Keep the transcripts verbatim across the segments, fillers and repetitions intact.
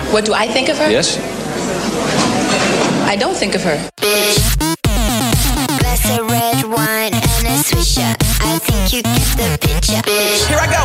What do I think of her? Yes. I don't think of her. Bitch. Glass of red wine and a swisher. I think you get the picture. Bitch. Here I go.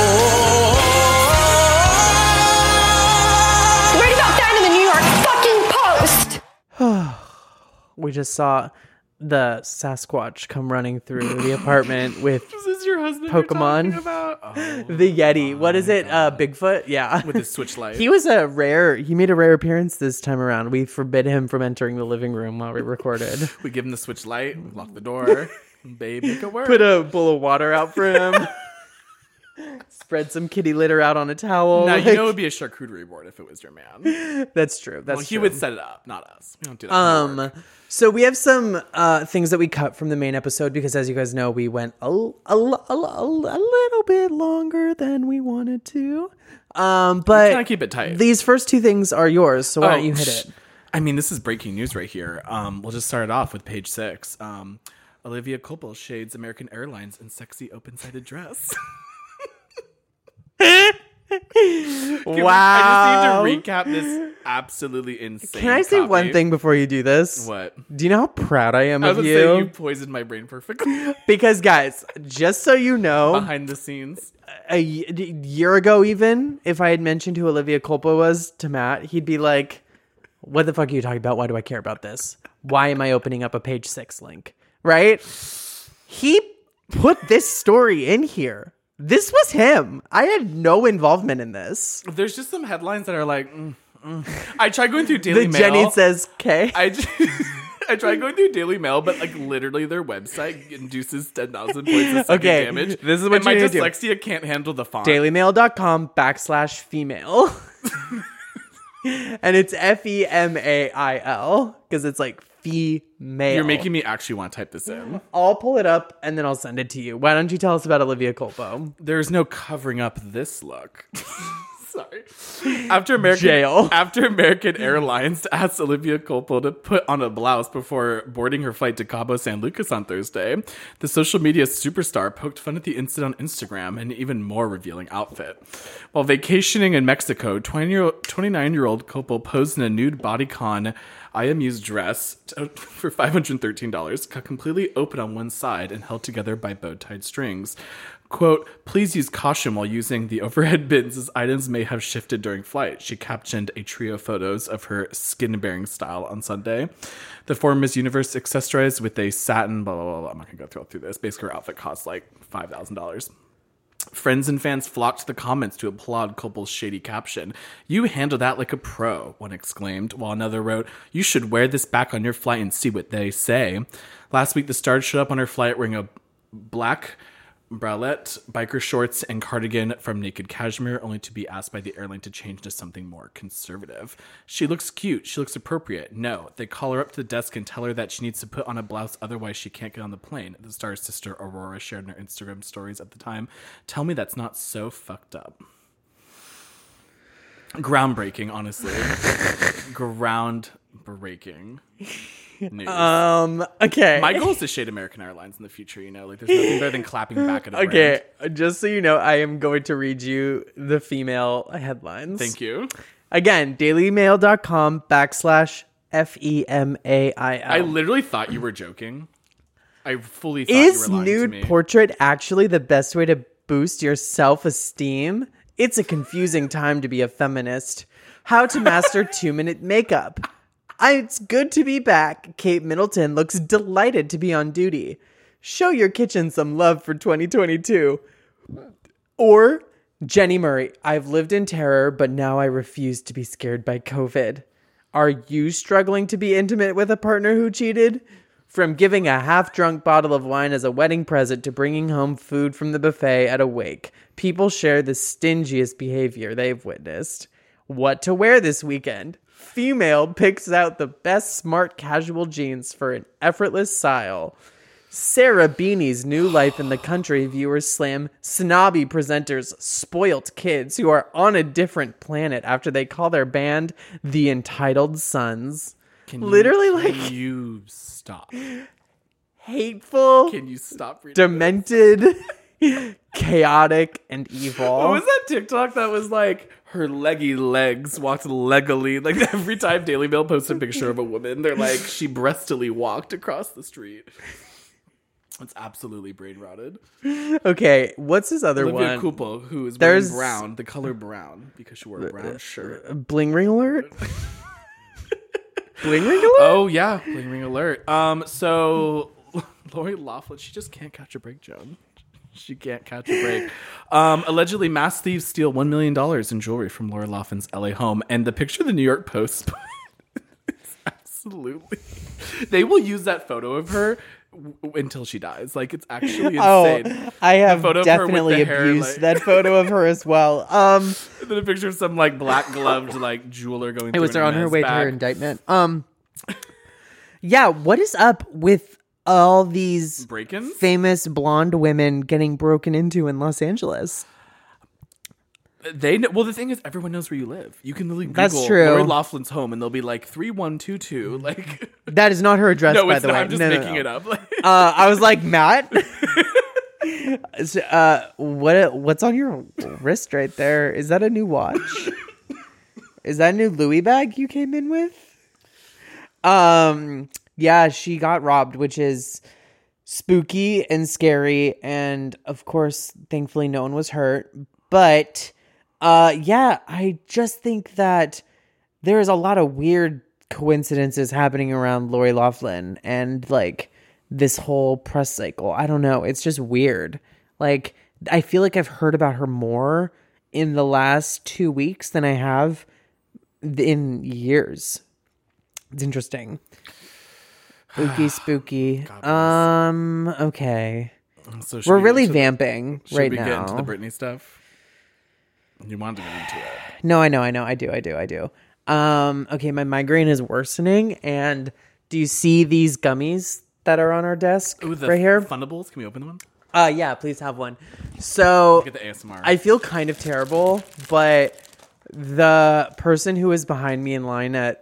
Oh. Read about that in the New York fucking Post. We just saw the Sasquatch come running through the apartment with Is this your husband Pokemon. you're talking about? Oh, the Yeti. What is it? Uh, Bigfoot? Yeah. with his switch light. He was a rare, he made a rare appearance this time around. We forbid him from entering the living room while we recorded. We give him the switch light, we lock the door. Babe, make it work. Put a bowl of water out for him. Spread some kitty litter out on a towel. Now, like, you know it would be a charcuterie board if it was your man. That's true. That's well, he true. would set it up, not us. We don't do that. Um, so we have some uh, things that we cut from the main episode because, as you guys know, we went a, a, a, a, a little bit longer than we wanted to. Um, but Can I keep it tight? These first two things are yours, so why Oh, don't you hit it? I mean, this is breaking news right here. Um, we'll just start it off with page six. Um, Olivia Colpo shades American Airlines in sexy open-sided dress. Can we- Wow. I just need to recap this absolutely insane. Can I say copy. one thing before you do this? What? Do you know how proud I am I was of gonna you? say you poisoned my brain perfectly. Because, guys, just so you know, Behind the scenes. a y- d- year ago even, if I had mentioned who Olivia Culpo was to Matt, he'd be like, what the fuck are you talking about? Why do I care about this? Why am I opening up a page six link? Right? He put this story in here. This was him. I had no involvement in this. There's just some headlines that are like, mm, mm. I tried going through Daily The Mail. Jenny says K. I, j- I tried going through Daily Mail, but like literally their website induces ten thousand points of second Okay, damage. this is what and my you need to do. dyslexia can't handle the font. dailymail.com backslash female. And it's F E M A I L because it's like female. You're making me actually want to type this in. I'll pull it up and then I'll send it to you. Why don't you tell us about Olivia Culpo? There's no covering up this look. Sorry. After American Jail. After American Airlines asked Olivia Culpo to put on a blouse before boarding her flight to Cabo San Lucas on Thursday, the social media superstar poked fun at the incident on Instagram in an even more revealing outfit. While vacationing in Mexico, twenty-nine-year-old Culpo posed in a nude bodycon I M U's dress for five hundred thirteen dollars, cut completely open on one side and held together by bow-tied strings. Quote, please use caution while using the overhead bins as items may have shifted during flight. She captioned a trio of photos of her skin-bearing style on Sunday. The former Miss Universe accessorized with a satin, blah, blah, blah, blah. I'm not going to go through, through this. Basically, her outfit costs like five thousand dollars. Friends and fans flocked to the comments to applaud Culpo's shady caption. You handle that like a pro, one exclaimed, while another wrote, you should wear this back on your flight and see what they say. Last week, the star showed up on her flight wearing a black bralette, biker shorts, and cardigan from Naked Cashmere, only to be asked by the airline to change to something more conservative. She looks cute. She looks appropriate. No, they call her up to the desk and tell her that she needs to put on a blouse, otherwise she can't get on the plane. The star's sister Aurora shared in her Instagram stories at the time. Tell me that's not so fucked up. Groundbreaking, honestly. Groundbreaking. News. Um, okay. My goal is to shade American Airlines in the future, you know? Like, there's nothing better than clapping back at a Okay, brand. just so you know, I am going to read you the female headlines. Thank you. Again, dailymail.com backslash F E M A I L. I literally thought you were joking. I fully thought Is you were lying to nude me. portrait actually the best way to boost your self-esteem? It's a confusing time to be a feminist. How to master two-minute makeup. I, it's good to be back. Kate Middleton looks delighted to be on duty. Show your kitchen some love for twenty twenty-two. Or Jenny Murray. I've lived in terror, but now I refuse to be scared by COVID. Are you struggling to be intimate with a partner who cheated? From giving a half-drunk bottle of wine as a wedding present to bringing home food from the buffet at a wake, people share the stingiest behavior they've witnessed. What to wear this weekend? Female picks out the best smart casual jeans for an effortless style. Sarah Beanie's new life in the country viewers slam snobby presenters spoilt kids who are on a different planet after they call their band the Entitled Sons. Can you, Literally, can like, you stop? hateful, Can you stop reading demented, chaotic and evil. What was that TikTok that was like her leggy legs walked legally? Like every time Daily Mail posts a picture of a woman, they're like she breastily walked across the street. It's absolutely brain rotted. Okay, what's his other Olivia one? Cooper, who is There's- wearing brown, the color brown, because she wore a brown shirt. Bling ring alert. Bling ring alert. Oh yeah, bling ring alert. Um, so Lori Loughlin, she just can't catch a break, Joan. She can't catch a break. Um, allegedly, mass thieves steal one million dollars in jewelry from Lori Loughlin's L A home. And the picture the New York Post is absolutely... They will use that photo of her w- until she dies. Like, it's actually insane. Oh, I have photo of her with definitely the hair, abused like- that photo of her as well. Um, And then a picture of some, like, black-gloved, like, jeweler going it through was an on her Hermes way to her bag. indictment. Um, yeah, what is up with all these Break-ins? famous blonde women getting broken into in Los Angeles? They know, well, the thing is, everyone knows where you live. You can literally Google That's true. Lori Loughlin's home, and they'll be like three one two two. Like, That is not her address, no, by it's the not. way. I'm just No, no, making no. it up. Like, Uh, I was like, Matt, So, uh, what what's on your wrist right there? Is that a new watch? Is that a new Louis bag you came in with? Um, yeah, she got robbed, which is spooky and scary, and of course, thankfully, no one was hurt. But, uh, yeah, I just think that there is a lot of weird coincidences happening around Lori Loughlin and like this whole press cycle. I don't know. It's just weird. Like, I feel like I've heard about her more in the last two weeks than I have in years. It's interesting. Spooky, spooky. God bless. Um, okay. so should We're we get really into the- vamping Should right we now. get into the Britney stuff? You wanted to get into it. No, I know, I know. I do, I do, I do. Um, okay, my migraine is worsening, and do you see these gummies that are on our desk Ooh, the right here? Fundables. Can we open one? Uh, yeah, please have one. So Get the A S M R. I feel kind of terrible, but the person who was behind me in line at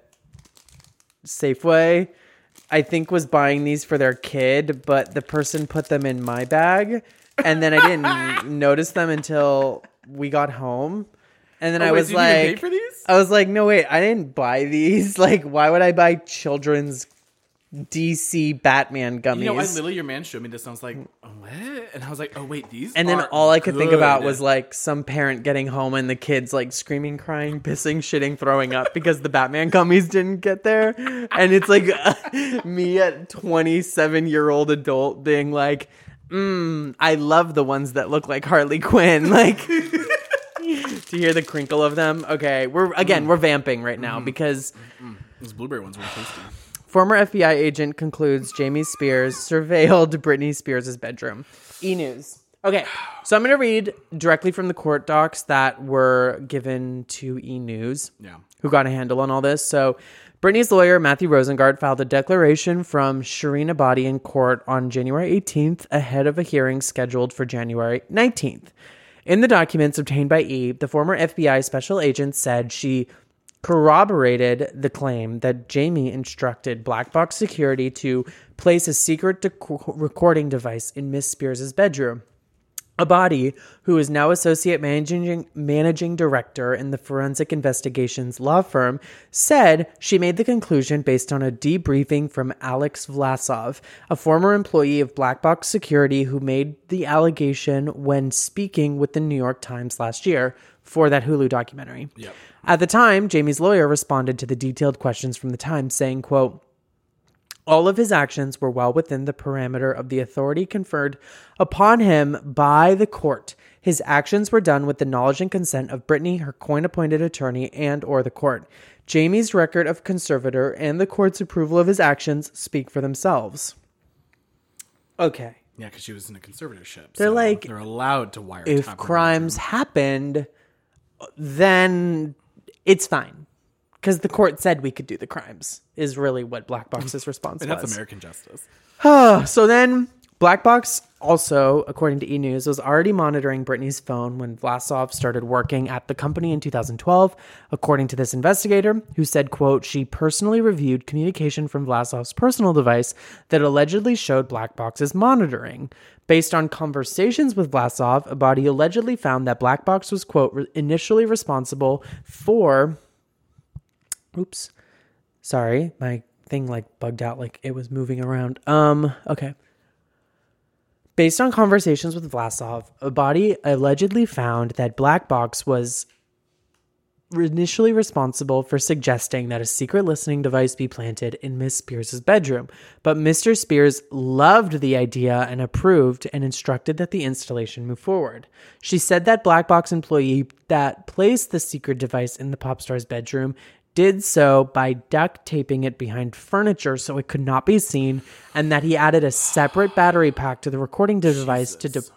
Safeway, I think was buying these for their kid, but the person put them in my bag, and then I didn't notice them until we got home. And then Oh, I wait, was so you didn't even like, pay for these? I was like, no, wait, I didn't buy these. Like, why would I buy children's D C Batman gummies? You know, I literally, your man showed me this, and I was like, oh, what? And I was like, oh, wait, these And then are all I could think about good. was like some parent getting home and the kids like screaming, crying, pissing, shitting, throwing up because the Batman gummies didn't get there. And it's like me at twenty-seven year old adult being like, mm, I love the ones that look like Harley Quinn. Like, to hear the crinkle of them. Okay, we're again, we're vamping right now because Those blueberry ones were tasty. former F B I agent concludes Jamie Spears surveilled Britney Spears' bedroom. E-News. Okay, so I'm going to read directly from the court docs that were given to E-News, Yeah. who got a handle on all this. So Britney's lawyer, Matthew Rosengart, filed a declaration from Shireen Abadi in court on January eighteenth ahead of a hearing scheduled for January nineteenth. In the documents obtained by E, the former F B I special agent said she corroborated the claim that Jamie instructed Black Box Security to place a secret dec- recording device in Miss Spears' bedroom. Abadi, who is now associate managing managing director in the forensic investigations law firm, said she made the conclusion based on a debriefing from Alex Vlasov, a former employee of Black Box Security who made the allegation when speaking with the New York Times last year for that Hulu documentary. Yep. At the time, Jamie's lawyer responded to the detailed questions from the Times, saying, quote, all of his actions were well within the parameter of the authority conferred upon him by the court. His actions were done with the knowledge and consent of Britney, her court-appointed attorney, and or the court. Jamie's record of conservator and the court's approval of his actions speak for themselves. Okay. Yeah, because she was in a conservatorship. They're so like, they're allowed to wiretap If her crimes bedroom. happened, then it's fine. Because the court said we could do the crimes, is really what Black Box's response And was. that's American justice. So then Black Box also, according to E! News, was already monitoring Britney's phone when Vlasov started working at the company in two thousand twelve, according to this investigator, who said, quote, she personally reviewed communication from Vlasov's personal device that allegedly showed Black Box's monitoring. Based on conversations with Vlasov, a body allegedly found that Black Box was, quote, re- initially responsible for... Oops. Sorry, my thing like bugged out like it was moving around. Um, okay. Based on conversations with Vlasov, a body allegedly found that Black Box was initially responsible for suggesting that a secret listening device be planted in Miss Spears' bedroom. But Mister Spears loved the idea and approved and instructed that the installation move forward. She said that Black Box employee that placed the secret device in the pop star's bedroom did so by duct taping it behind furniture so it could not be seen, and that he added a separate battery pack to the recording device to de-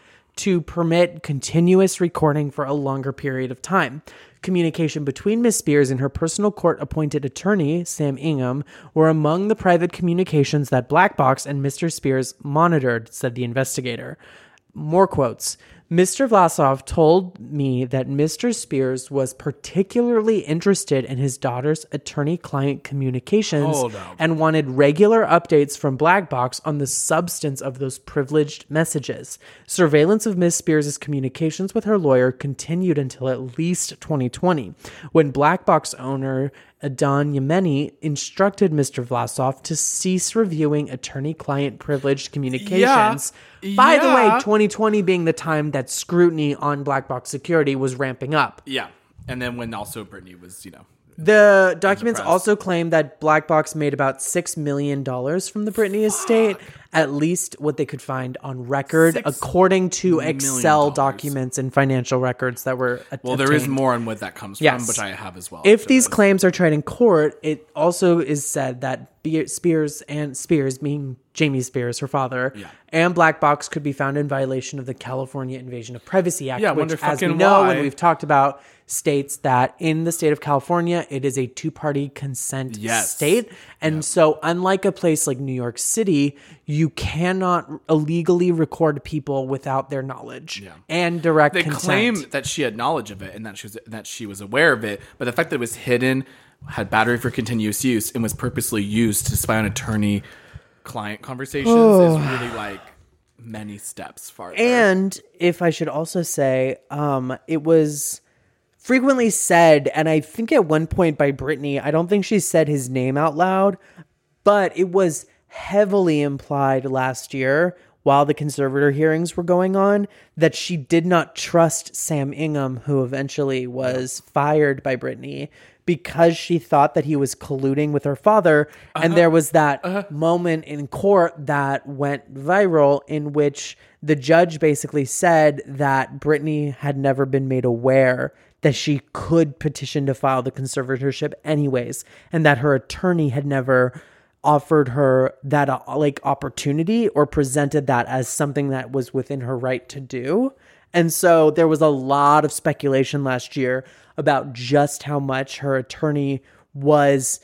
to permit continuous recording for a longer period of time. Communication between Miss Spears and her personal court-appointed attorney, Sam Ingham, were among the private communications that Black Box and Mister Spears monitored, said the investigator. More quotes. Mister Vlasov told me that Mister Spears was particularly interested in his daughter's attorney-client communications and wanted regular updates from Black Box on the substance of those privileged messages. Surveillance of Miss Spears' communications with her lawyer continued until at least twenty twenty, when Black Box owner Adon Yemeni instructed Mister Vlasov to cease reviewing attorney-client privileged communications. Yeah. By the Yeah. way, twenty twenty being the time that scrutiny on Black Box security was ramping up. Yeah. And then when also Britney was, you know. The documents press. also claim that Black Box made about six million dollars from the Britney estate, at least what they could find on record, Six according to million Excel dollars. documents documents and financial records that were obtained. Well, there is more on what that comes from, Yes. which I have as well. If after these this. claims are tried in court, it also is said that Be- Spears and Spears, being Jamie Spears, her father, Yeah. and Black Box could be found in violation of the California Invasion of Privacy Act, Yeah, I which, wonder as we fucking know why. and we've talked about, states that in the state of California, it is a two-party consent Yes. state. And so unlike a place like New York City, you cannot illegally record people without their knowledge Yeah. and direct They consent. claim that she had knowledge of it and that she was that she was aware of it, but the fact that it was hidden, had battery for continuous use, and was purposely used to spy on attorney-client conversations is really like many steps farther. And if I should also say, um, it was frequently said, and I think at one point by Britney, I don't think she said his name out loud, but it was heavily implied last year while the conservator hearings were going on that she did not trust Sam Ingham, who eventually was fired by Britney, because she thought that he was colluding with her father. Uh-huh. And there was that uh-huh. moment in court that went viral in which the judge basically said that Britney had never been made aware that she could petition to file the conservatorship anyways, and that her attorney had never offered her that uh, like opportunity or presented that as something that was within her right to do. And so there was a lot of speculation last year about just how much her attorney was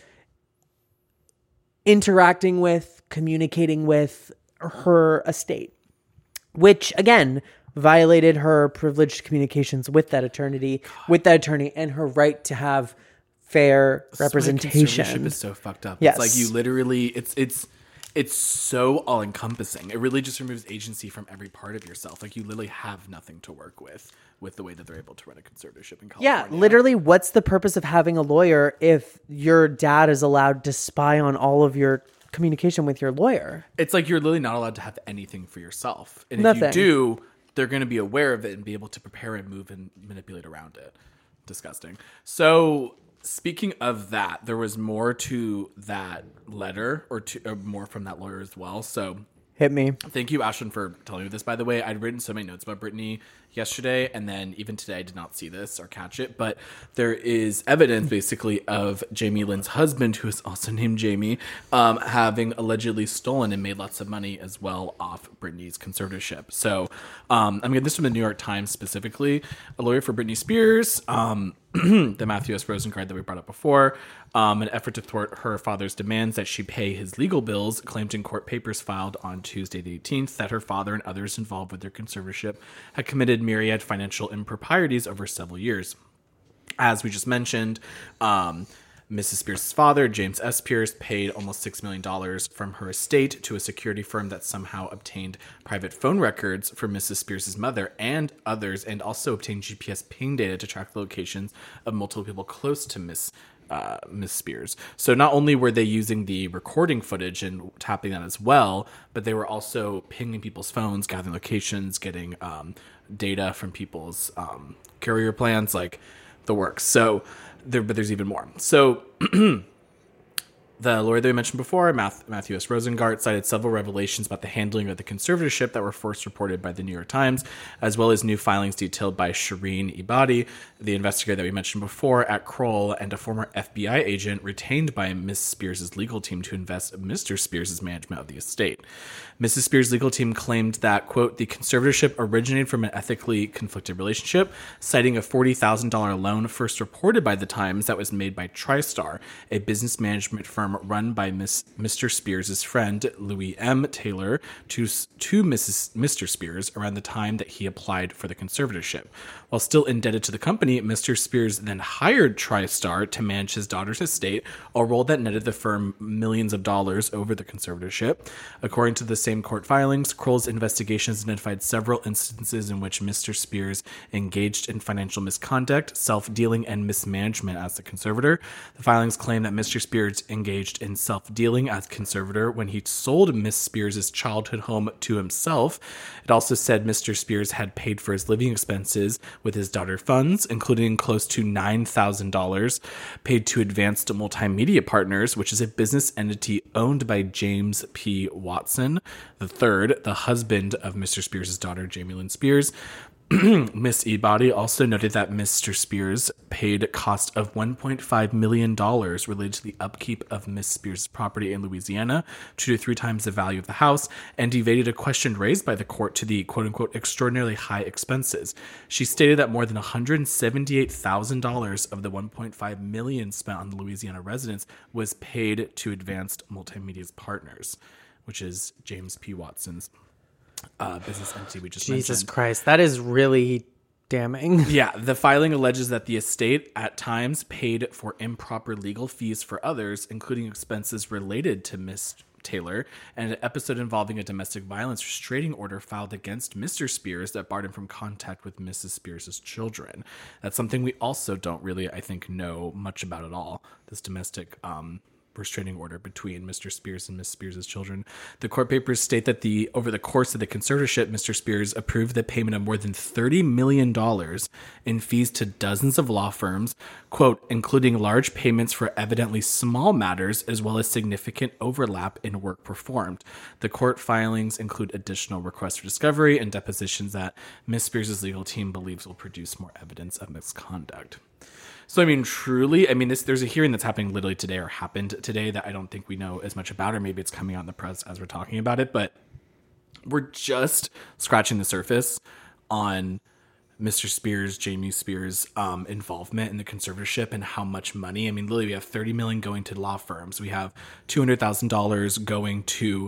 interacting with, communicating with her estate, which again violated her privileged communications with that attorney, with that attorney, and her right to have fair representation. Conservatorship is so fucked up. Yes. It's like you literally, it's it's it's so all encompassing. It really just removes agency from every part of yourself. Like you literally have nothing to work with with the way that they're able to run a conservatorship in California. Yeah, literally, what's the purpose of having a lawyer if your dad is allowed to spy on all of your communication with your lawyer? It's like you're literally not allowed to have anything for yourself. And Nothing. if you do, they're going to be aware of it and be able to prepare and move and manipulate around it. Disgusting. So speaking of that, there was more to that letter or, to, or more from that lawyer as well. So Hit me. thank you, Ashton, for telling me this, by the way. I'd written so many notes about Britney yesterday, and then even today I did not see this or catch it, but there is evidence basically of Jamie Lynn's husband, who is also named Jamie, um, having allegedly stolen and made lots of money as well off Britney's conservatorship. So um, I'm getting this from the New York Times specifically. A lawyer for Britney Spears, um, the Matthew S. Rosengart that we brought up before, um, an effort to thwart her father's demands that she pay his legal bills, claimed in court papers filed on Tuesday the eighteenth that her father and others involved with their conservatorship had committed myriad financial improprieties over several years. As we just mentioned, um, Missus Spears' father, James S. Spears, paid almost six million dollars from her estate to a security firm that somehow obtained private phone records for Missus Spears' mother and others, and also obtained G P S ping data to track the locations of multiple people close to Miss Uh, Miss Spears. So not only were they using the recording footage and tapping that as well, but they were also pinging people's phones, gathering locations, getting um, data from people's um, carrier plans, like the works. So there, but there's even more. So the lawyer that we mentioned before, Matthew S. Rosengart, cited several revelations about the handling of the conservatorship that were first reported by the New York Times, as well as new filings detailed by Shireen Ebadi, the investigator that we mentioned before at Kroll, and a former F B I agent retained by Miss Spears' legal team to invest Mister Spears' management of the estate. Missus Spears' legal team claimed that, quote, the conservatorship originated from an ethically conflicted relationship, citing a forty thousand dollars loan first reported by the Times that was made by TriStar, a business management firm run by Miss, Mister Spears' friend, Louis M. Taylor, to, to Missus Mister Spears around the time that he applied for the conservatorship. While still indebted to the company, Mister Spears then hired TriStar to manage his daughter's estate, a role that netted the firm millions of dollars over the conservatorship. According to the same court filings, Kroll's investigations identified several instances in which Mister Spears engaged in financial misconduct, self-dealing, and mismanagement as the conservator. The filings claim that Mister Spears engaged in self-dealing as conservator when he sold Miss Spears' childhood home to himself. It also said Mister Spears had paid for his living expenses with his daughter funds, including close to nine thousand dollars paid to Advanced Multimedia Partners, which is a business entity owned by James P. Watson the third, the husband of Mister Spears' daughter, Jamie Lynn Spears. Miss Ebadi also noted that Mister Spears paid a cost of one point five million dollars related to the upkeep of Miss Spears' property in Louisiana, two to three times the value of the house, and evaded a question raised by the court to the quote-unquote extraordinarily high expenses. She stated that more than one hundred seventy-eight thousand dollars of the one point five million dollars spent on the Louisiana residents was paid to Advanced Multimedia's Partners, which is James P. Watson's Uh, business entity we just Jesus mentioned. Christ, that is really damning. Yeah, the filing alleges that the estate at times paid for improper legal fees for others, including expenses related to Miss Taylor, and an episode involving a domestic violence restraining order filed against Mister Spears that barred him from contact with Missus Spears' children. That's something we also don't really, I think, know much about at all, this domestic um restraining order between Mister Spears and Miss Spears' children. The court papers state that the over the course of the conservatorship, Mister Spears approved the payment of more than thirty million dollars in fees to dozens of law firms, quote, including large payments for evidently small matters as well as significant overlap in work performed. The court filings include additional requests for discovery and depositions that Miss Spears' legal team believes will produce more evidence of misconduct. So, I mean, truly, I mean, this there's a hearing that's happening literally today or happened today that I don't think we know as much about, or maybe it's coming out in the press as we're talking about it, but we're just scratching the surface on Mister Spears, Jamie Spears' um, involvement in the conservatorship and how much money. I mean, literally, we have thirty million dollars going to law firms. We have two hundred thousand dollars going to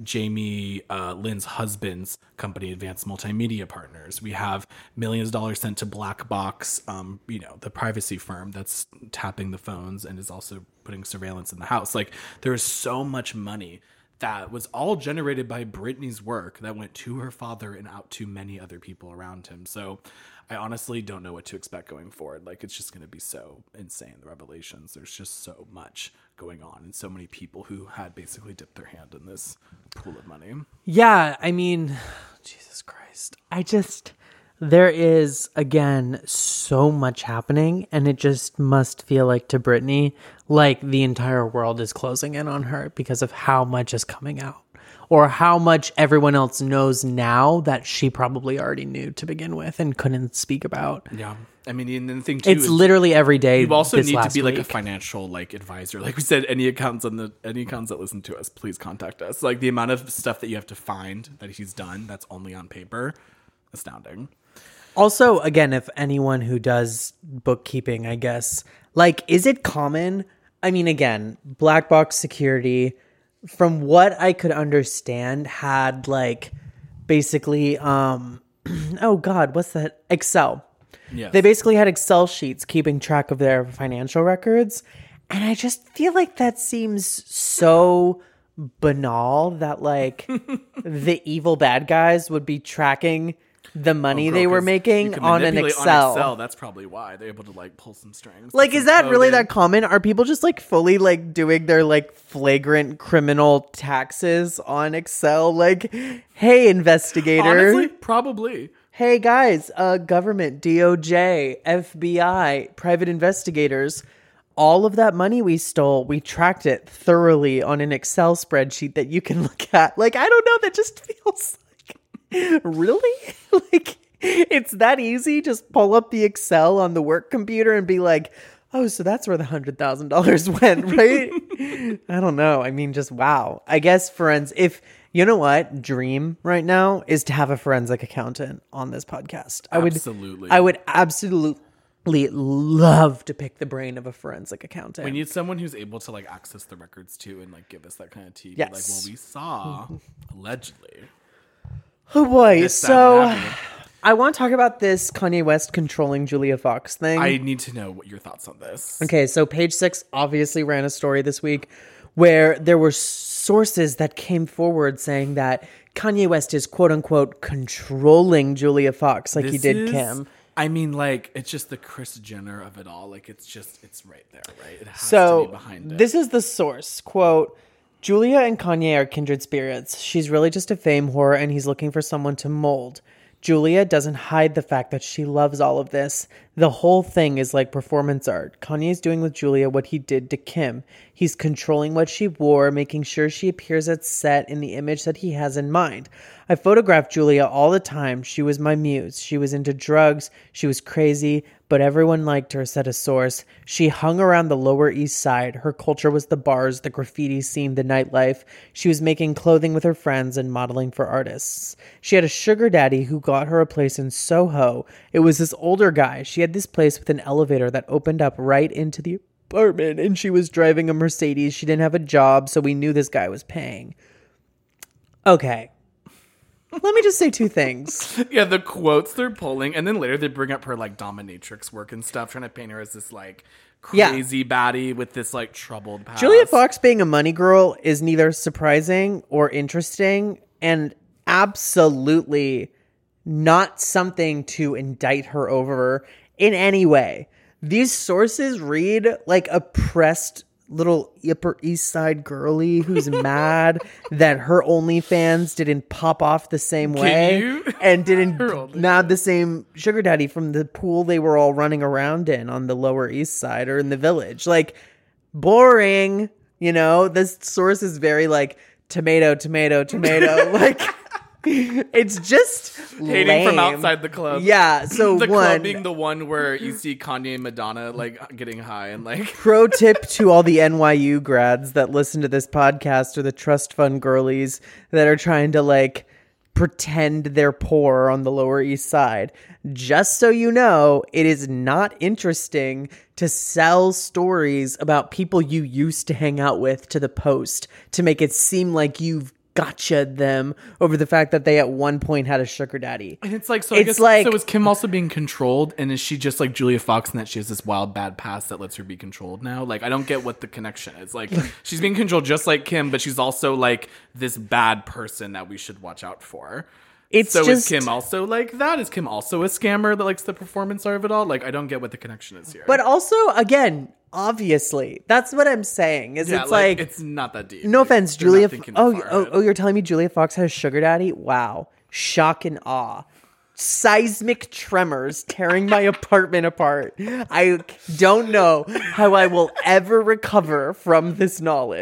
Jamie uh, Lynn's husband's company, Advanced Multimedia Partners. We have millions of dollars sent to Black Box, um, you know, the privacy firm that's tapping the phones and is also putting surveillance in the house. Like, there is so much money that was all generated by Britney's work that went to her father and out to many other people around him. So I honestly don't know what to expect going forward. Like, it's just going to be so insane, the revelations. There's just so much going on and so many people who had basically dipped their hand in this pool of money. Yeah, I mean, Jesus Christ. I just, there is, again, so much happening, and it just must feel like to Britney, like the entire world is closing in on her because of how much is coming out. or how much everyone else knows now that she probably already knew to begin with and couldn't speak about. Yeah. I mean, and the thing too It's is literally every day. you also this need to last be like a week. financial like advisor. Like we said, any accountants on the any accountants that listen to us, please contact us. Like the amount of stuff that you have to find that he's done that's only on paper, astounding. Also, again, if anyone who does bookkeeping, I guess, like, is it common? I mean, again, black box security, from what I could understand, had like basically, um, oh God, what's that? Excel. Yes. They basically had Excel sheets keeping track of their financial records. And I just feel like that seems so banal that like the evil bad guys would be tracking the money Oh, girl, they were 'cause making you can on an manipulate Excel. On Excel. That's probably why they're able to like pull some strings. Like, put is some that really code in. that common? Are people just like fully like doing their like flagrant criminal taxes on Excel? Like, hey, investigator. Honestly, probably. Hey guys, uh, government, D O J, F B I, private investigators, all of that money we stole, we tracked it thoroughly on an Excel spreadsheet that you can look at. Like, I don't know, that just feels like, really? Like, it's that easy? Just pull up the Excel on the work computer and be like, oh, so that's where the one hundred thousand dollars went, right? I don't know. I mean, just wow. I guess friends, if... You know what? Dream right now is to have a forensic accountant on this podcast. I would Absolutely. I would absolutely love to pick the brain of a forensic accountant. We need someone who's able to like access the records too and like give us that kind of tea. Yes. Like, well, we saw allegedly. Oh boy. This, that, So what have you. I want to talk about this Kanye West controlling Julia Fox thing. I need to know what your thoughts on this. Okay, so Page Six obviously ran a story this week where there were sources that came forward saying that Kanye West is quote unquote controlling Julia Fox like he This did is- Kim. I mean, like, it's just the Kris Jenner of it all. Like, it's just, it's right there, right? It has to So be behind it. this is the source. Quote, Julia and Kanye are kindred spirits. She's really just a fame whore and he's looking for someone to mold. Julia doesn't hide the fact that she loves all of this. The whole thing is like performance art. Kanye's doing with Julia what he did to Kim. He's controlling what she wore, making sure she appears at set in the image that he has in mind. I photographed Julia all the time. She was my muse. She was into drugs. She was crazy, but everyone liked her, said a source. She hung around the Lower East Side. Her culture was the bars, the graffiti scene, the nightlife. She was making clothing with her friends and modeling for artists. She had a sugar daddy who got her a place in Soho. It was this older guy. She had this place with an elevator that opened up right into the apartment, and she was driving a Mercedes. She didn't have a job, so we knew this guy was paying. Okay. Let me just say two things. Yeah, the quotes they're pulling, and then later they bring up her like dominatrix work and stuff, trying to paint her as this like Yeah. crazy baddie with this like troubled past. Julia Fox being a money girl is neither surprising or interesting, and absolutely not something to indict her over in any way. These sources read like a pressed little Upper East Side girly who's mad that her OnlyFans didn't pop off the same way you? and didn't Her OnlyFans. nab the same sugar daddy from the pool they were all running around in on the Lower East Side or in the Village. Like, boring, you know? This source is very like tomato, tomato, tomato. Like, it's just hating lame. from outside the club. Yeah, so the one club being the one where you see Kanye and Madonna like getting high and like pro tip to all the N Y U grads that listen to this podcast, or the trust fund girlies that are trying to like pretend they're poor on the Lower East Side. Just so you know, it is not interesting to sell stories about people you used to hang out with to the Post to make it seem like you've gotcha them over the fact that they at one point had a sugar daddy. And it's like, so I It's guess, like- so is Kim also being controlled? And is she just like Julia Fox in that she has this wild bad past that lets her be controlled now? Like, I don't get what the connection is. Like, she's being controlled just like Kim, but she's also like this bad person that we should watch out for. It's so just is Kim also like that? Is Kim also a scammer that likes the performance art of it all? Like, I don't get what the connection is here. But also, again, obviously, that's what I'm saying. Is yeah, it's like, it's not that deep. no Like, offense, they're not Julia. thinking Oh, far oh, ahead. oh, you're telling me Julia Fox has a sugar daddy? Wow, shock and awe. Seismic tremors tearing my apartment apart. I don't know how I will ever recover from this knowledge.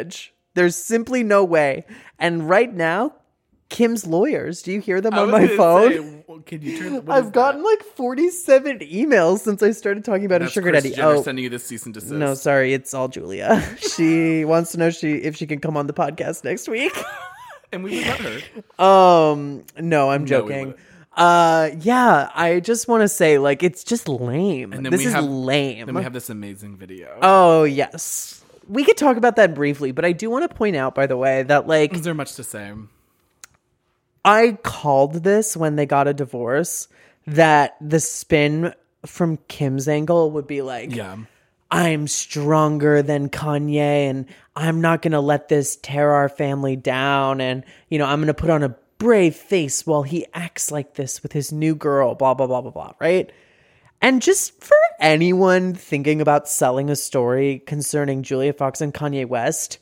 There's simply no way. And right now, Kim's lawyers, do you hear them I on was my gonna phone? say, well, can you turn? what is I've gotten that? like forty-seven emails since I started talking about That's a sugar Kris daddy. Jenner Oh, sending you this cease and desist. no, sorry, it's all Julia. She wants to know she if she can come on the podcast next week. And we would let her. Um, no, I'm No, we joking. wouldn't. uh, yeah, I just want to say, like, it's just lame. And then This we is have, lame. Then we have this amazing video. Oh, yes. We could talk about that briefly, but I do want to point out, by the way, that, like, Is there much to say? I called this when they got a divorce, that the spin from Kim's angle would be like, Yeah. I'm stronger than Kanye and I'm not going to let this tear our family down. And, you know, I'm going to put on a brave face while he acts like this with his new girl, blah, blah, blah, blah, blah, right? And just for anyone thinking about selling a story concerning Julia Fox and Kanye West,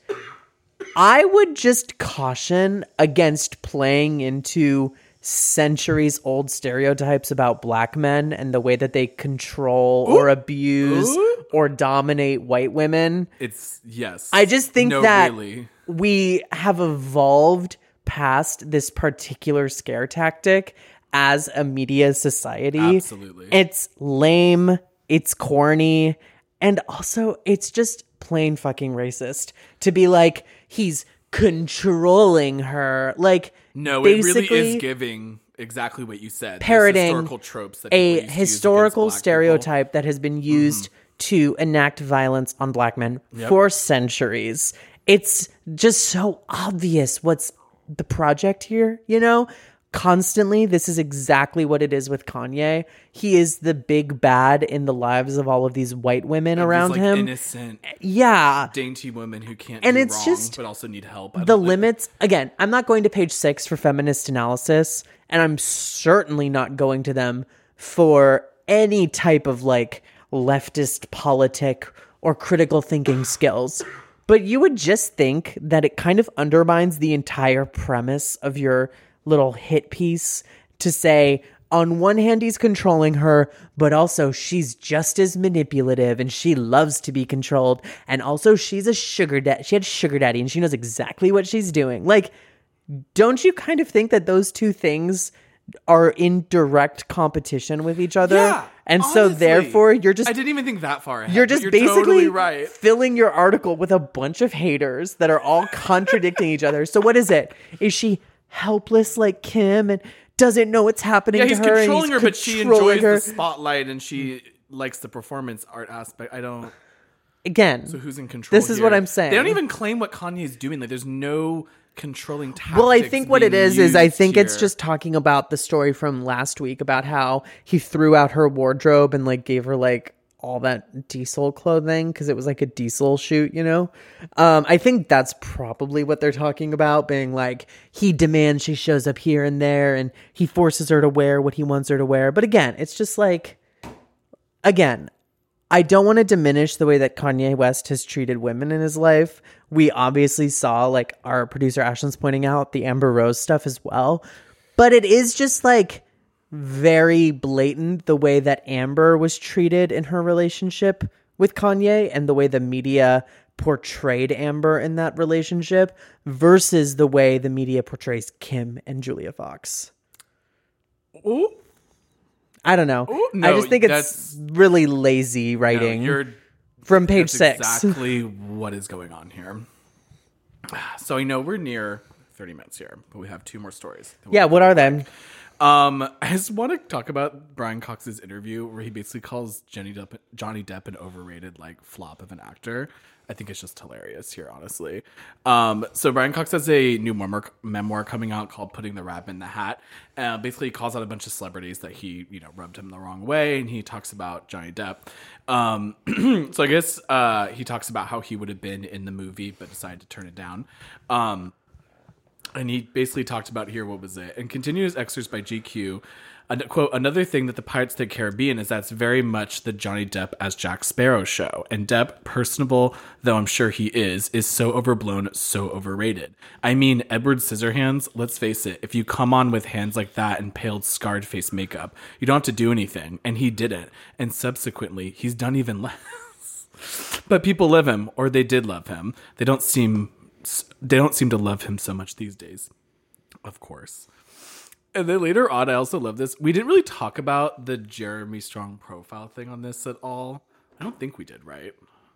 I would just caution against playing into centuries old stereotypes about black men and the way that they control or abuse Ooh. or dominate white women. It's, yes. I just think no, that really. we have evolved past this particular scare tactic as a media society. Absolutely. It's lame, it's corny, and also it's just plain fucking racist to be like, he's controlling her. Like, No, it really basically is giving exactly what you said. Those parroting historical tropes that a people used to use against historical black people. stereotype that has been used Mm-hmm. to enact violence on black men for centuries. It's just so obvious what's the project here, you know? Constantly, this is exactly what it is with Kanye. He is the big bad in the lives of all of these white women These, around like, him. innocent, Yeah. dainty women who can't And do it's wrong, just but also need help. I The don't know. limits, again, I'm not going to page six for feminist analysis, and I'm certainly not going to them for any type of like leftist politic or critical thinking skills. But you would just think that it kind of undermines the entire premise of your little hit piece to say, on one hand, he's controlling her, but also she's just as manipulative and she loves to be controlled. And also she's a sugar daddy. She had sugar daddy and she knows exactly what she's doing. Like, don't you kind of think that those two things are in direct competition with each other? Yeah, and so honestly. therefore you're just I didn't even think that far ahead. you're but just you're basically totally right. filling your article with a bunch of haters that are all contradicting each other. So what is it? Is she helpless like Kim and doesn't know what's happening Yeah, to he's her? and controlling her, but she controlling enjoys her. the spotlight and she likes the performance art aspect. I don't. Again, So who's in control? this is here? what I'm saying. They don't even claim what Kanye's doing. Like, there's no controlling tactics. Well, I think what it being is is I used think it's here. just talking about the story from last week about how he threw out her wardrobe and like gave her like all that diesel clothing because it was like a diesel shoot, you know? Um, I think that's probably what they're talking about, being like he demands she shows up here and there and he forces her to wear what he wants her to wear. But again, it's just like, again, I don't want to diminish the way that Kanye West has treated women in his life. We obviously saw, like our producer Ashlyn's pointing out, the Amber Rose stuff as well. But it is just like very blatant the way that Amber was treated in her relationship with Kanye and the way the media portrayed Amber in that relationship versus the way the media portrays Kim and Julia Fox. Ooh. I don't know. Ooh, I no, just think it's that's- really lazy No, writing you're from page That's six. exactly what is going on here. So I know we're near thirty minutes here, but we have two more stories. Yeah, what are they? Um, I just want to talk about Brian Cox's interview where he basically calls Johnny Depp, Johnny Depp an overrated like flop of an actor. I think it's just hilarious here, honestly. Um, so Brian Cox has a new memoir, memoir coming out called "Putting the Rap in the Hat." Uh, basically, he calls out a bunch of celebrities that he, you know, rubbed him the wrong way, and he talks about Johnny Depp. Um, so I guess uh, he talks about how he would have been in the movie, but decided to turn it down. Um, And he basically talked about here, what was it? And continuous excerpts by G Q. And, quote, another thing that the Pirates of the Caribbean is that's very much the Johnny Depp as Jack Sparrow show. And Depp, personable though I'm sure he is, is so overblown, so overrated. I mean, Edward Scissorhands, let's face it, if you come on with hands like that and paled, scarred face makeup, you don't have to do anything. And he didn't. And subsequently, he's done even less. But people love him, or they did love him. They don't seem they don't seem to love him so much these days. Of course. And then later on, I also love this. We didn't really talk about the Jeremy Strong profile thing on this at all. I don't think we did, right?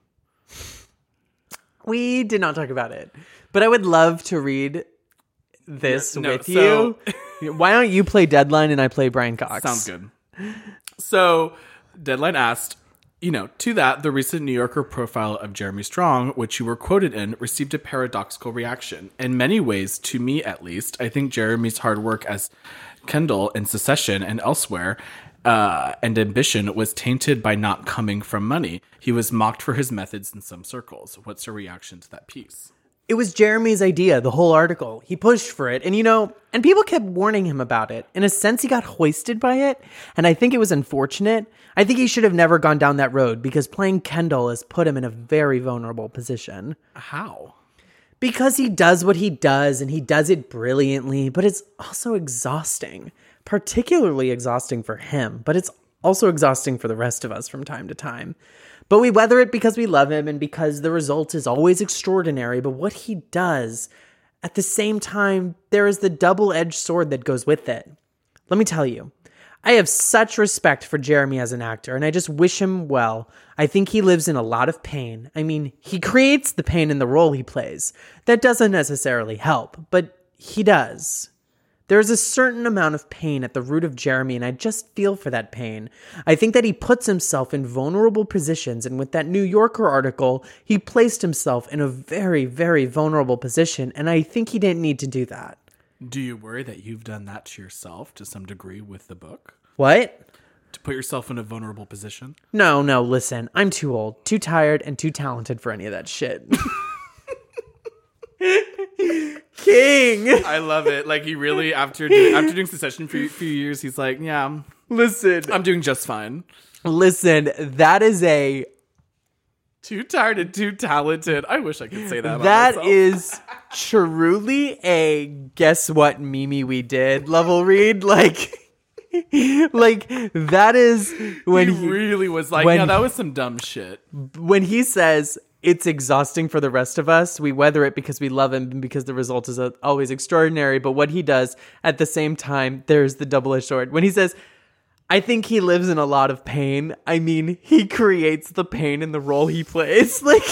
We did not talk about it. But I would love to read this No, with so- you. Why don't you play Deadline and I play Brian Cox? Sounds good. So, Deadline asked, you know, to that, the recent New Yorker profile of Jeremy Strong, which you were quoted in, received a paradoxical reaction. In many ways, to me at least, I think Jeremy's hard work as Kendall in Secession and elsewhere uh, and ambition was tainted by not coming from money. He was mocked for his methods in some circles. What's your reaction to that piece? It was Jeremy's idea, the whole article. He pushed for it. And, you know, and people kept warning him about it. In a sense, he got hoisted by it. And I think it was unfortunate. I think he should have never gone down that road because playing Kendall has put him in a very vulnerable position. How? Because he does what he does and he does it brilliantly, but it's also exhausting. Particularly exhausting for him, but it's also exhausting for the rest of us from time to time. But we weather it because we love him and because the result is always extraordinary. But what he does, at the same time, there is the double-edged sword that goes with it. Let me tell you, I have such respect for Jeremy as an actor, and I just wish him well. I think he lives in a lot of pain. I mean, he creates the pain in the role he plays. That doesn't necessarily help, but he does. There is a certain amount of pain at the root of Jeremy, and I just feel for that pain. I think that he puts himself in vulnerable positions, and with that New Yorker article, he placed himself in a very, very vulnerable position, and I think he didn't need to do that. Do you worry that you've done that to yourself to some degree with the book? What? To put yourself in a vulnerable position? No, no, listen. I'm too old, too tired, and too talented for any of that shit. King! I love it. Like, he really, after doing, after doing Secession for a few years, he's like, yeah, Listen. I'm doing just fine. Listen, that is a... Too tired and too talented. I wish I could say that. That about myself. is truly a guess what Mimi we did level read. Like, like that is when he, he, really was like, when yeah, that he- was some dumb shit. when he says it's exhausting for the rest of us. We weather it because we love him and because the result is uh, always extraordinary. But what he does at the same time, there's the double-edged sword. When he says, I think he lives in a lot of pain. I mean, he creates the pain in the role he plays. Like,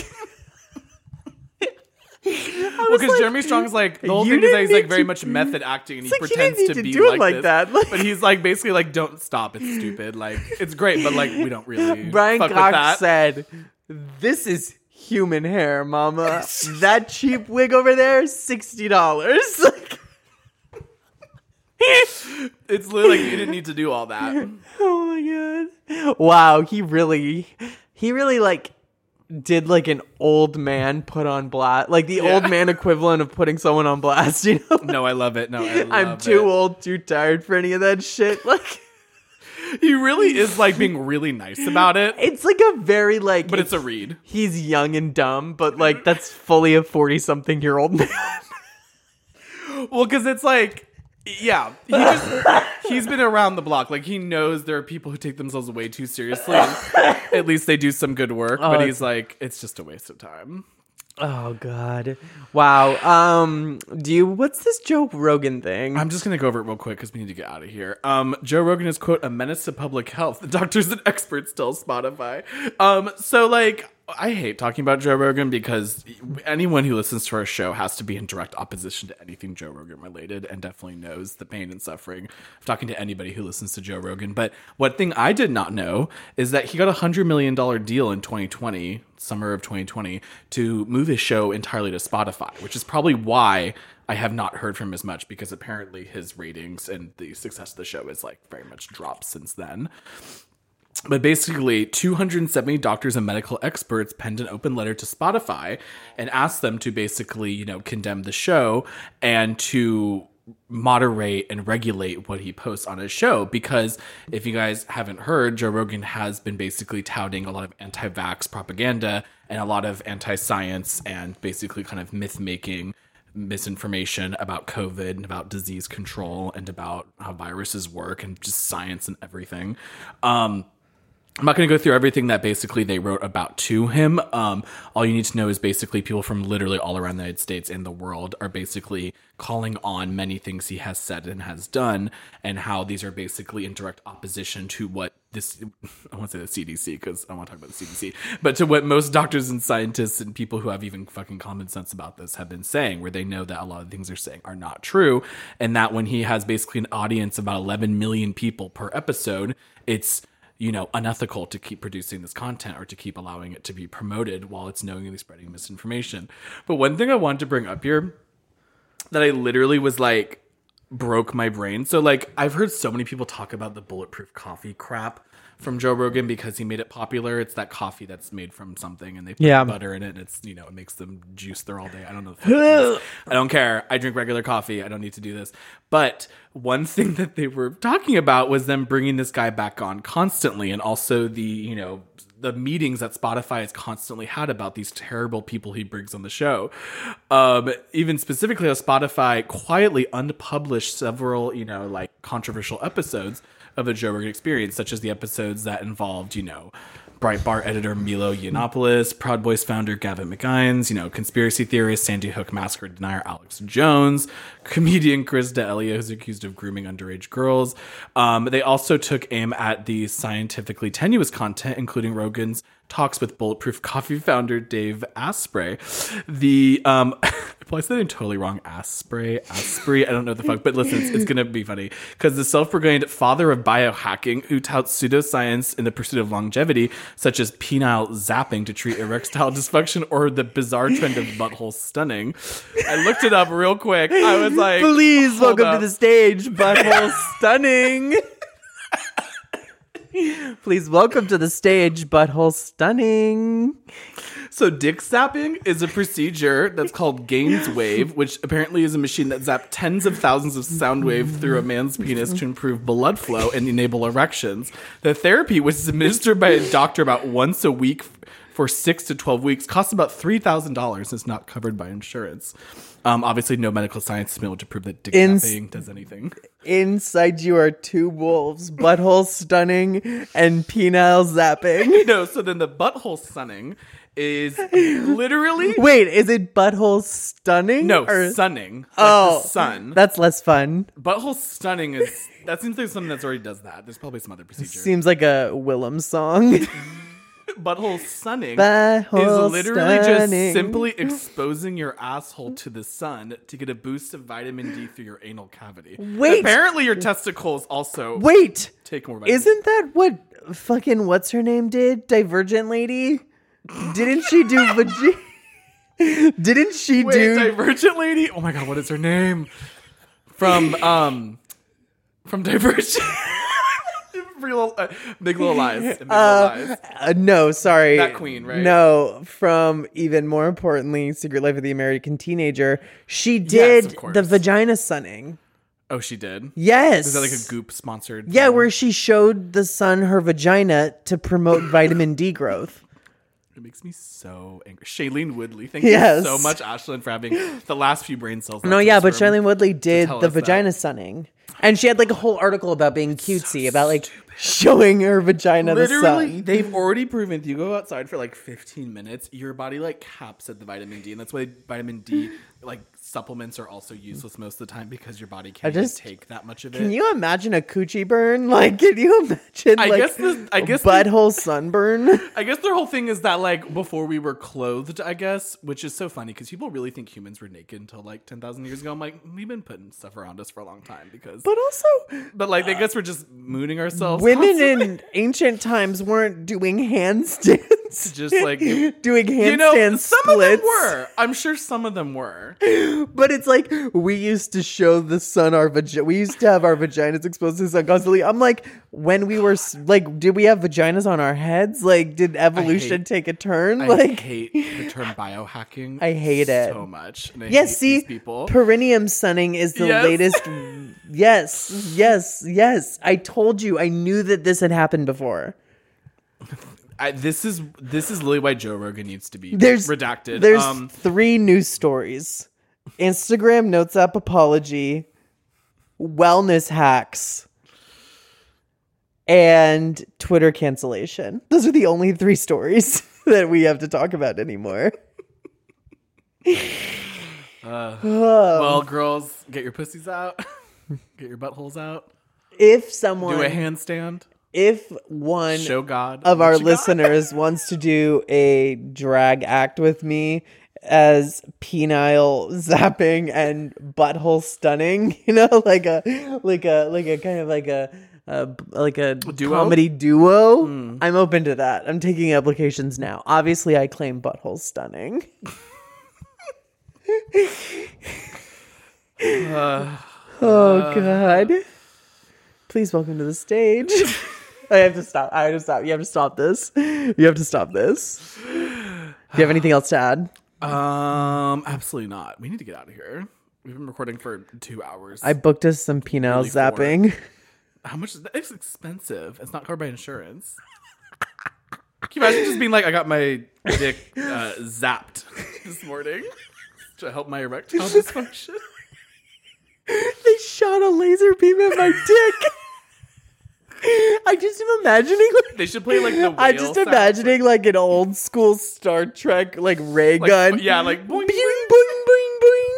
Well, because like, Jeremy Strong's like, the whole you thing is that didn't he's like need very to- much method acting and he It's like, you pretends didn't to need to be do it like, like this. that. Like- But he's like basically like, don't stop. It's stupid. Like, it's great, but like, we don't really Brian fuck with Cox that. said, this is human hair, mama. That cheap wig over there, sixty dollars. Like, It's literally like, you didn't need to do all that. oh my god. Wow, he really, he really like did like an old man put on blast. Like the Yeah. old man equivalent of putting someone on blast, you know? No, I love it. No, I love I'm too it. old, too tired for any of that shit. Like, He really is like being really nice about it, it's like a very like, but it's a read. he's young and dumb, but like that's fully a forty-something year old man. Well, because it's like, yeah, he just, he's been around the block. Like, he knows there are people who take themselves way too seriously. And at least they do some good work, Oh, but that's- he's like, it's just a waste of time. Oh god. Wow. Um do you what's this Joe Rogan thing? I'm just going to go over it real quick because we need to get out of here. Um, Joe Rogan is, quote, a menace to public health. The doctors and experts tell Spotify. Um, so, like, I hate talking about Joe Rogan because anyone who listens to our show has to be in direct opposition to anything Joe Rogan related and definitely knows the pain and suffering of talking to anybody who listens to Joe Rogan. But one thing I did not know is that he got a one hundred million dollars deal in twenty twenty, summer of twenty twenty, to move his show entirely to Spotify, which is probably why I have not heard from him as much, because apparently his ratings and the success of the show is like very much dropped since then. But basically, two hundred seventy doctors and medical experts penned an open letter to Spotify and asked them to basically, you know, condemn the show and to moderate and regulate what he posts on his show. Because if you guys haven't heard, Joe Rogan has been basically touting a lot of anti-vax propaganda and a lot of anti-science and basically kind of myth-making misinformation about COVID and about disease control and about how viruses work and just science and everything. Um, I'm not going to go through everything that basically they wrote about to him. Um, all you need to know is basically people from literally all around the United States and the world are basically calling on many things he has said and has done, and how these are basically in direct opposition to what this, I won't say the C D C because I don't want to talk about the C D C, but to what most doctors and scientists and people who have even fucking common sense about this have been saying, where they know that a lot of things they're saying are not true. And that when he has basically an audience of about eleven million people per episode, it's, you know, unethical to keep producing this content or to keep allowing it to be promoted while it's knowingly spreading misinformation. But one thing I wanted to bring up here that I literally was like, broke my brain. So like, I've heard so many people talk about the bulletproof coffee crap from Joe Rogan because he made it popular. It's that coffee that's made from something and they put Yeah. butter in it and it's, you know, it makes them juice there all day. I don't know. The fuck it is. I don't care. I drink regular coffee. I don't need to do this. But one thing that they were talking about was them bringing this guy back on constantly, and also the, you know, the meetings that Spotify has constantly had about these terrible people he brings on the show. Um, even specifically how Spotify quietly unpublished several, you know, like controversial episodes of the Joe Rogan Experience, such as the episodes that involved, you know, Breitbart editor Milo Yiannopoulos, Proud Boys founder Gavin McInnes, you know, conspiracy theorist Sandy Hook massacre denier Alex Jones, comedian Chris D'Elia, who's accused of grooming underage girls. Um, they also took aim at the scientifically tenuous content, including Rogan's talks with Bulletproof Coffee founder Dave Asprey. The um well, I said it totally wrong. Asprey, Asprey. I don't know the fuck, but listen, it's, it's gonna be funny because the self-proclaimed father of biohacking, who touts pseudoscience in the pursuit of longevity, such as penile zapping to treat erectile dysfunction, or the bizarre trend of butthole stunning. I looked it up real quick. I was like, Please hold welcome up. to the stage, Butthole Stunning. Please welcome to the stage, Butthole Stunning. So dick zapping is a procedure that's called Gainswave, which apparently is a machine that zaps tens of thousands of sound waves through a man's penis to improve blood flow and enable erections. The therapy, which is administered by a doctor about once a week for six to twelve weeks, costs about three thousand dollars. It's not covered by insurance. Um, obviously, no medical science has been able to prove that dick In- zapping does anything. Inside you are two wolves, Butthole Stunning and Penile Zapping. No, so then the butthole sunning is literally... Wait, is it Butthole Stunning? No, or- sunning. Like Oh, the sun. that's less fun. Butthole stunning is that seems like something that's already does that. There's probably some other procedure. Seems like a Willem song. Butthole sunning Butthole is literally stunning. just simply exposing your asshole to the sun to get a boost of vitamin D through your anal cavity. Wait. Apparently your testicles also Wait, take more vitamin isn't that what fucking what's her name did? Divergent lady? Didn't she do vagi- Didn't she Wait, do Divergent Lady? Oh my god, what is her name? From um from Divergent. Real, uh, Big Little Lies. and Big Little Lies. Uh, no, sorry. That queen, right? No, from even more importantly, Secret Life of the American Teenager. She Yes, did of course. the vagina sunning. Oh, she did? Yes. Is that like a Goop sponsored? Yeah, thing? where she showed the sun her vagina to promote vitamin D growth. It makes me so angry. Shailene Woodley, thank Yes. you so much, Ashlyn, for having the last few brain cells. No, left in yeah, this but room. Shailene Woodley did tell the us that. vagina sunning. And she had like a whole article about being cutesy, about like showing her vagina the Literally, sun. they've already proven if you go outside for like fifteen minutes, your body like caps at the vitamin D, and that's why vitamin D like supplements are also useless most of the time because your body can't just- even take that much of it. Can you imagine a coochie burn? Like, can you imagine I like guess the- I guess the- butthole sunburn? I guess their whole thing is that like before we were clothed, I guess, which is so funny because people really think humans were naked until like ten thousand years ago. I'm like, we've been putting stuff around us for a long time because, But also, but like I guess we're just mooning ourselves. women constantly. in ancient times weren't doing handstands. Just, like, doing handstand you know, some splits. of them were. I'm sure some of them were. But it's like we used to show the sun our vagina. We used to have our vaginas exposed to the sun constantly. I'm like, when we were s- like, did we have vaginas on our heads? Like, did evolution hate- take a turn? I like, hate the term biohacking. I hate it. so much. And I yes. hate See, these people. perineum sunning is the Yes. latest. yes, yes, yes. I told you. I knew that this had happened before. I, this is this is literally why Joe Rogan needs to be There's redacted. There's um, three news stories: Instagram notes app apology, wellness hacks, and Twitter cancellation. Those are the only three stories that we have to talk about anymore. Uh, well, girls, get your pussies out. Get your buttholes out. If someone... Do a handstand. If one Show God of what our you got. listeners wants to do a drag act with me as penile zapping and butthole stunning, you know, like a like a like a kind of like a, a like a Duo? comedy duo, mm. I'm open to that. I'm taking applications now. Obviously, I claim butthole stunning. uh, oh God! Please welcome to the stage. I have to stop. I have to stop. You have to stop this. You have to stop this. Do you have anything else to add? Um, absolutely not. We need to get out of here. We've been recording for two hours. I booked us some penile Really zapping. Four. How much is that? It's expensive. It's not covered by insurance. Can you imagine just being like, I got my dick uh, zapped this morning to help my erectile dysfunction? They shot a laser beam at my dick. I just am imagining. Like, they should play like the. Whale I just sound. imagining like an old school Star Trek like ray like, gun. Yeah, like boing, boing, boing, boing,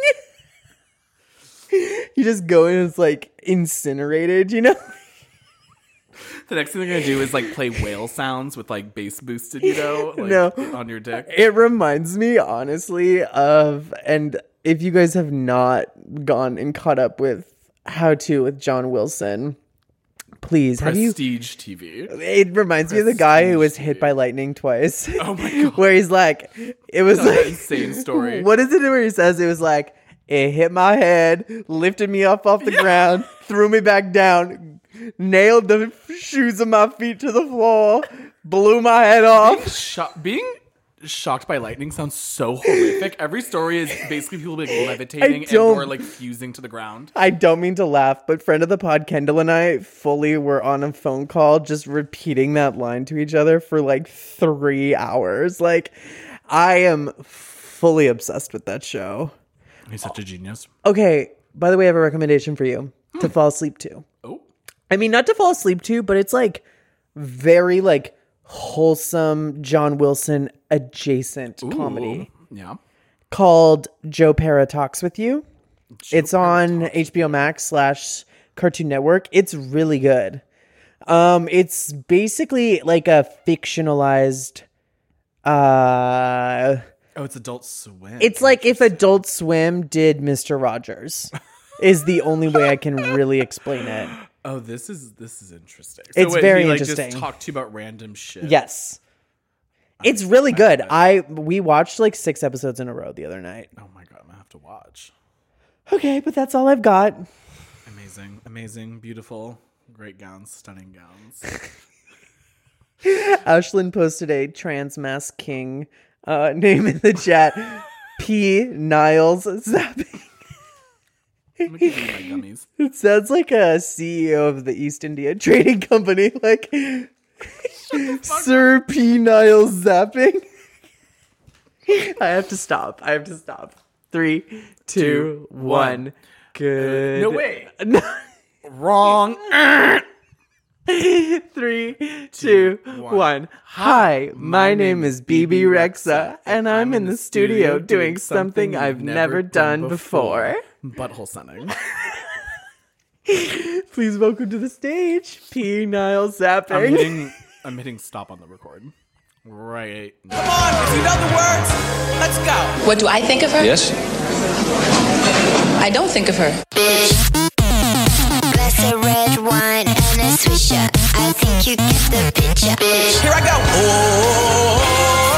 boing. You just go in and it's like incinerated, you know. The next thing they're gonna do is like play whale sounds with like bass boosted, you know, like, no. on your dick. It reminds me honestly of, and if you guys have not gone and caught up with How To with John Wilson. Please, have you? Prestige T V. It reminds Prestige me of the guy who was hit by lightning twice. Oh my God. Where he's like, it was That's like an insane story. What is it where he says it was like, it hit my head, lifted me up off the yeah. ground, threw me back down, nailed the shoes of my feet to the floor, blew my head off. Being, sho- being shocked by lightning sounds so horrific. Every story is basically people like levitating and or like fusing to the ground. I don't mean to laugh, but friend of the pod, Kendall and I fully were on a phone call just repeating that line to each other for like three hours. Like, I am fully obsessed with that show. He's such a genius. Okay, by the way, I have a recommendation for you hmm. to fall asleep to. Oh. I mean, not to fall asleep to, but it's like very like wholesome John Wilson adjacent Ooh, comedy. Yeah. Called Joe Pera Talks With You. Joe it's Pera on Talks H B O Max slash Cartoon Network. It's really good. Um, it's basically like a fictionalized uh Oh, it's Adult Swim. It's like if Adult Swim did Mister Rogers. Is the only way I can really explain it. Oh, this is this is interesting. So it's wait, very he, like, interesting. Just talk to you about random shit. Yes, it's I'm really good. I we watched like six episodes in a row the other night. Oh my God, I'm gonna have to watch. Okay, but that's all I've got. Amazing, amazing, beautiful, great gowns, stunning gowns. Ashlyn posted a trans mass king uh, name in the chat. P. Niles Zapping. I'm gonna give you my gummies. It sounds like a C E O of the East India Trading Company, like Sir P. Niles Zapping. I have to stop. I have to stop. Three, two, two one. one. Good. Uh, no way. No. Wrong. Three, two, one. one. Hi, my, my name is B B Rexa, and I'm in the studio doing something I've never done before. Butthole sunning. Please welcome to the stage, P. Niles Zapping. I'm hitting, I'm hitting stop on the record. Right. Come on, if you know the words, let's go. What do I think of her? Yes. I don't think of her. Bitch. Glass of red wine and a swisher. I think you get the picture. Bitch. Here I go. Oh.